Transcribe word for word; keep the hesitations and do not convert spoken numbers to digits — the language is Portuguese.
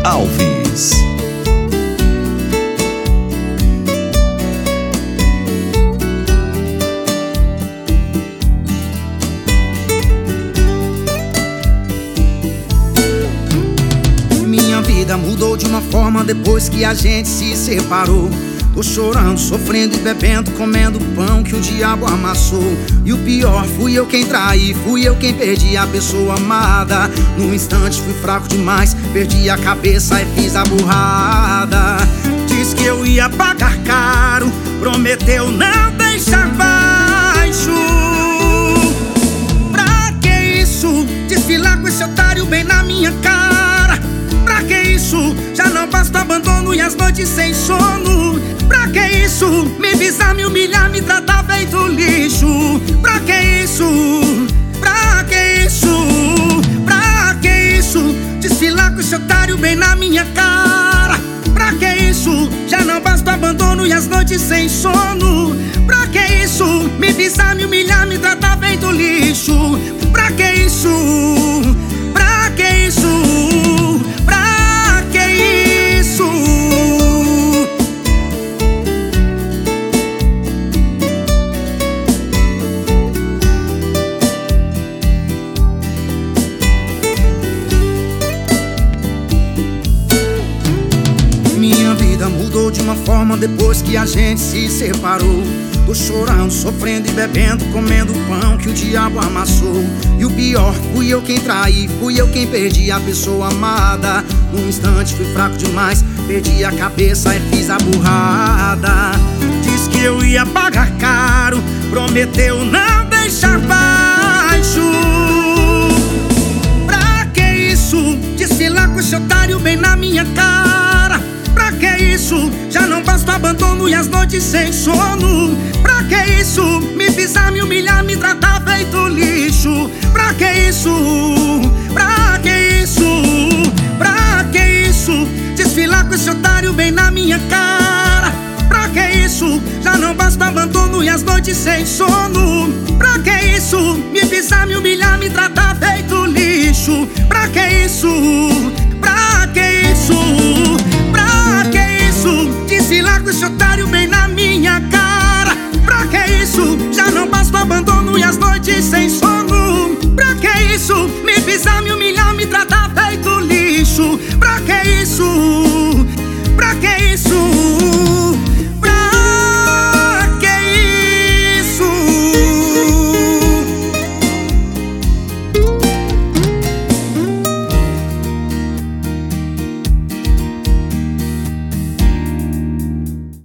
Alves. Minha vida mudou de uma forma depois que a gente se separou. Tô chorando, sofrendo e bebendo, comendo pão que o diabo amassou. E o pior, fui eu quem traí, fui eu quem perdi a pessoa amada. Num instante fui fraco demais, perdi a cabeça e fiz a burrada. Diz que eu ia pagar caro, prometeu não deixar baixo. Pra que isso? Desfilar com esse otário bem na minha cara. Pra que isso? Já não basta abandono e as noites sem sono. Pra que isso? Me visar, me humilhar, me tratar feito lixo. Pra que isso? Pra que isso? Pra que isso? Desfilar com esse otário bem na minha cara. Pra que isso? Já não basta abandono e as noites sem sono. Pra que isso? Me visar, me humilhar, me tratar feito lixo. Pra que isso? Pra que isso? Pra que isso? Minha vida mudou de uma forma depois que a gente se separou. Tô chorando, sofrendo e bebendo, comendo pão que o diabo amassou. E o pior, fui eu quem traí, fui eu quem perdi a pessoa amada. Num instante fui fraco demais, perdi a cabeça e fiz a burrada. Diz que eu ia pagar caro, prometeu não deixar baixo. Pra que isso? Desfilar com esse otário bem na minha cara. Pra que isso? Já não basta abandono e as noites sem sono. Pra que isso? Me pisar, me humilhar, me tratar feito lixo. Pra que isso? Pra que isso? Pra que isso? Desfilar com esse otário bem na minha cara. Pra que isso? Já não basta abandono e as noites sem sono. Pra que isso? Me pisar, me humilhar, me tratar feito lixo. Pra que isso? Pra que isso? Pra que isso? Desfilar com esse otário bem na minha cara. Pra que isso? Já não basta abandono e as noites sem sono. Pra que isso? Me pisar, me humilhar,